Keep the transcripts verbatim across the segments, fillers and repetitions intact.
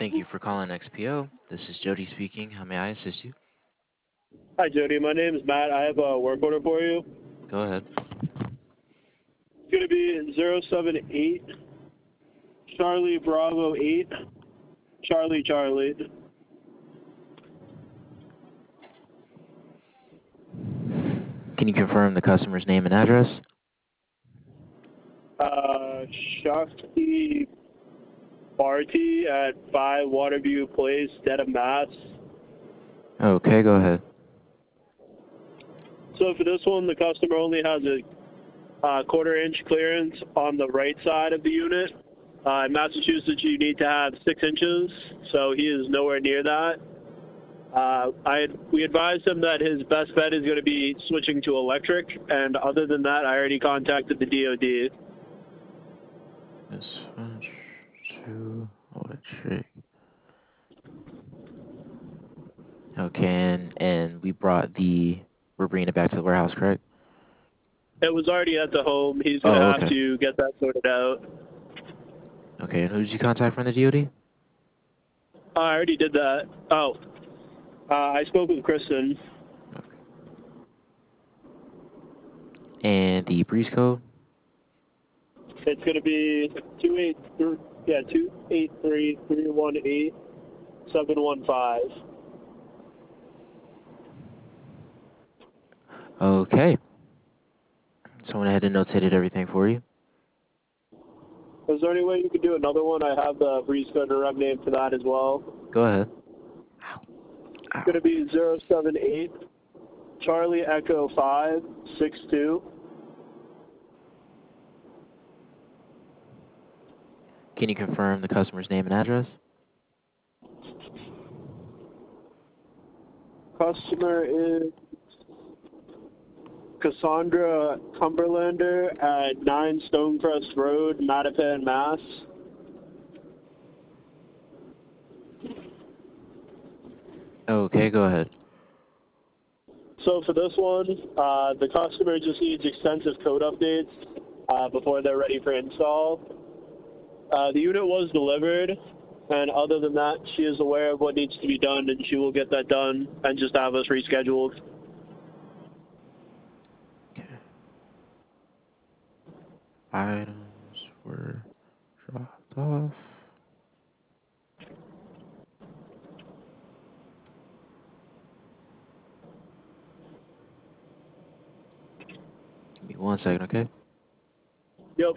Thank you for calling X P O. This is Jody speaking. How may I assist you? Hi, Jody. My name is Matt. I have a work order for you. Go ahead. It's going to be zero seven eight Charlie Bravo eight Charlie Charlie. Can you confirm the customer's name and address? Uh, Shakti Barty at five Waterview Place, Dedham, Mass. Okay, go ahead. So for this one, the customer only has a uh, quarter inch clearance on the right side of the unit. Uh, in Massachusetts, you need to have six inches, so he is nowhere near that. Uh, I we advised him that his best bet is going to be switching to electric, and other than that, I already contacted the D O D. Switch to electric. Okay, and, and we brought the, we're bringing it back to the warehouse, correct? It was already at the home. He's going to Oh, have okay. to get that sorted out. Okay, and who did you contact from the D O D? Uh, I already did that. Oh, uh, I spoke with Kristen. Okay. And the breeze code? It's going to be two eight three, yeah, two eight three three one eight seven one five. Okay. So I went ahead and notated everything for you. Is there any way you could do another one? I have the breeze code and rep name for that as well. Go ahead. Ow. Ow. It's going to be zero seven eight Charlie Echo five six two. Can you confirm the customer's name and address? Customer is Cassandra Cumberlander at nine Stonecrest Road, Mattapan, Mass. Okay, go ahead. So for this one, uh, the customer just needs extensive code updates uh, before they're ready for install. Uh, the unit was delivered, and other than that, she is aware of what needs to be done, and she will get that done and just have us rescheduled. Okay. Items were dropped off. Give me one second, okay? Yep.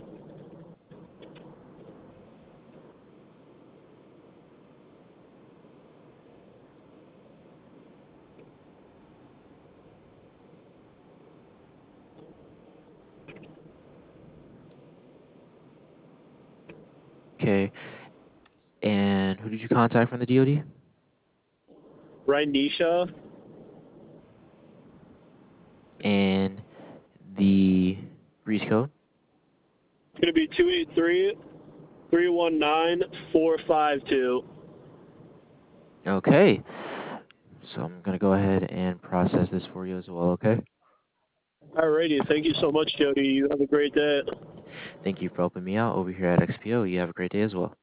Okay. And who did you contact from the D O D? Rainisha. And the breeze code? It's going to be two eight three three one nine four five two. Okay. So I'm going to go ahead and process this for you as well, okay? Alrighty. Thank you so much, Jody. You have a great day. Thank you for helping me out over here at X P O. You have a great day as well.